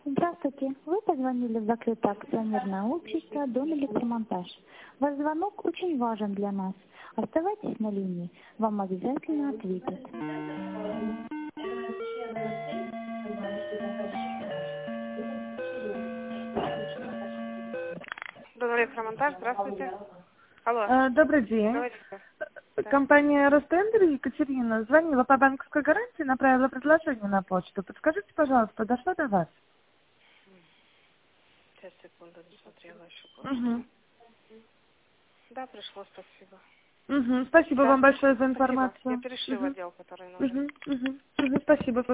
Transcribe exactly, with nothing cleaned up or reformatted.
Здравствуйте. Вы позвонили в закрытое акционерное общество «Дом Электромонтаж». Ваш звонок очень важен для нас. Оставайтесь на линии. Вам обязательно ответят. Дом Электромонтаж, здравствуйте. Алло, Э, Добрый день. говорите. Э, Да. Компания Ростендер Екатерина звонила по банковской гарантии, направила предложение на почту. Подскажите, пожалуйста, дошло до вас? Сейчас, секунду, не смотрела еще почту. Угу. Да, пришло, спасибо. Угу. Спасибо Да, вам большое за спасибо. Я информацию. перешлю в Угу. отдел, который нужен. Угу. Угу. Угу. Спасибо.